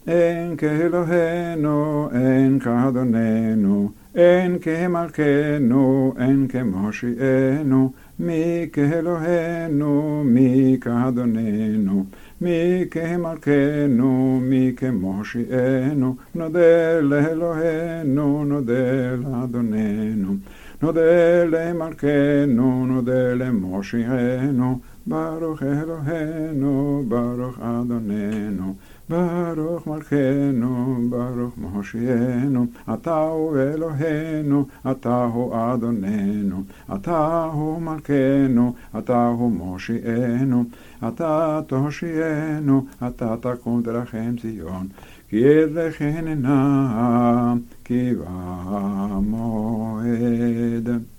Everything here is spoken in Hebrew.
אין כאלוהינו, אין כאדוננו, אין כמלכנו, אין כמושיענו, מי כאלוהינו, מי כאדוננו, מי כמלכנו, מי כמושיענו, נודה לאלוהינו, נודה לאדוננו, נודה למלכנו, נודה למושיענו, ברוך אלוהינו, ברוך אדוננו, ברוך מלכנו, ברוך מושיענו, אתה הוא אלוהינו, אתה הוא אדוננו, אתה הוא מלכנו, אתה הוא מושיענו, אתה תושיענו, אתה תקום תרחם ציון, כי ידכן עינה כי במועד.